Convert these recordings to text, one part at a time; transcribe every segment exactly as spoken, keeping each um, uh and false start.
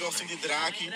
negocinho de drag.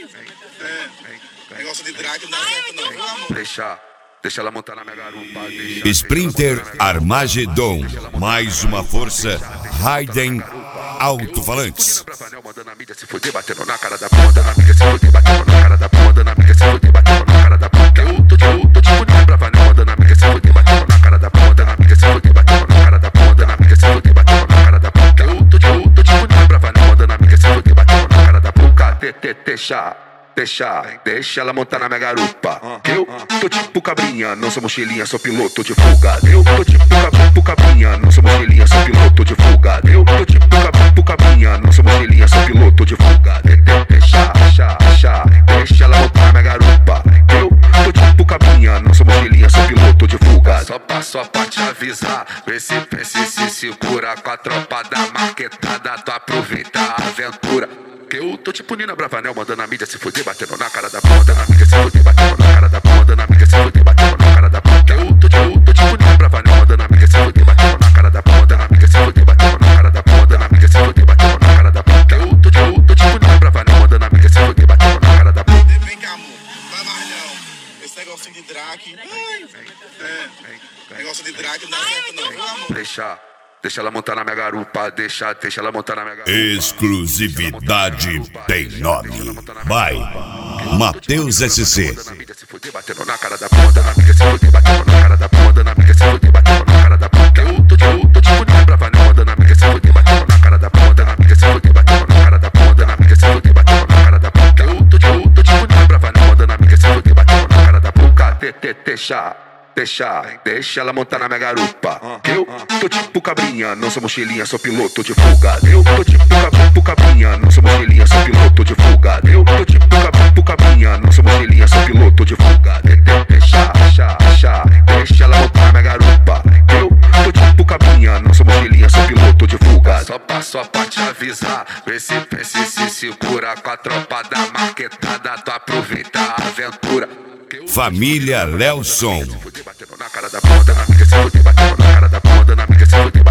É, negócio de drag não dá certo não, meu amor. Deixa, deixa ela montar na minha garupa. Deixa, Sprinter Armagedon, mais uma força Raiden Alto-Falantes. Mandando a mídia se fuder, batendo na cara da bunda, na mídia se fuder, batendo na cara da bunda, na mídia se fuder, batendo na cara da bunda. Eu tô, eu tô tipo de brava, né? Mandando a mídia se fuder, batendo na cara da bunda, na mídia se fuder, batendo na cara da bunda, na mídia se fuder, batendo na cara da bunda. Eu tô, eu tô tipo de brava, né? Mandando a mídia se fuder, batendo na cara da bunda. Te, te, deixa. Deixa, deixa ela montar na minha garupa. Eu tô tipo cabrinha, não sou mochilinha, sou piloto de fuga. Eu tô tipo, tipo cabrinha, não sou mochilinha, sou piloto de fuga. Eu tô tipo, tipo cabrinha, não sou mochilinha, sou piloto de fuga. Deixa, deixa, deixa, deixa ela montar na minha garupa. Eu tô tipo cabrinha, não sou mochilinha, sou piloto de fuga. Só pra, só pra te avisar, vê se pensa e se segura com a tropa da marquetada, tu aproveita a aventura. Que eu tô tipo Nina Bravanel, mandando a mídia se fuder, batendo na cara da bunda, na mídia se fuder, batendo na cara da bunda, na mídia se fuder, batendo na cara da bunda. Eu tô, eu tô tipo Nina Bravanel, mandando a mídia se fuder, batendo na cara da bunda, na mídia se fuder, batendo na cara da bunda, na mídia se fuder, batendo na cara da bunda. Eu tô, eu tô tipo Nina Bravanel, mandando a mídia se fuder, batendo na cara da bunda. Vem cá, amor, vai mais não. Esse negocinho de drag. É, negócio de drag não dá certo não, meu amor. Deixa. Deixa ela montar na minha garupa, deixa, deixa ela montar na minha garupa. Exclusividade tem nome. Vai, Matheus S C. Batendo na cara da bunda, na mídia se fuder, batendo na cara da bunda, na mídia se fuder, batendo na cara da bunda. Eu tô, eu tô tipo de brava, né? Mandando a mídia se fuder, batendo na cara da bunda, na mídia se fuder, batendo na cara da bunda, na mídia se fuder, batendo na cara da bunda. Eu tô, eu tô tipo de brava, né? Mandando a mídia se fuder, batendo na cara da bunda. Te, te, deixa. Deixa, deixa ela montar na minha garupa. Eu tô tipo cabrinha, não sou mochilinha, sou piloto de fuga. Eu tô tipo, tipo cabrinha, não sou mochilinha, sou piloto de fuga. Eu tô tipo, tipo cabrinha, não sou mochilinha, sou piloto de fuga. Deixa, deixa, deixa, deixa ela montar na minha garupa. Eu tô tipo cabrinha, não sou mochilinha, sou piloto de fuga. Só pra, só pra te avisar, vê se pensa e se segura com a tropa da marquetada, tu aproveita a aventura. Família Lelson. Batendo na cara da bunda, na mídia se fuder, batendo na cara da bunda, na mídia se fuder.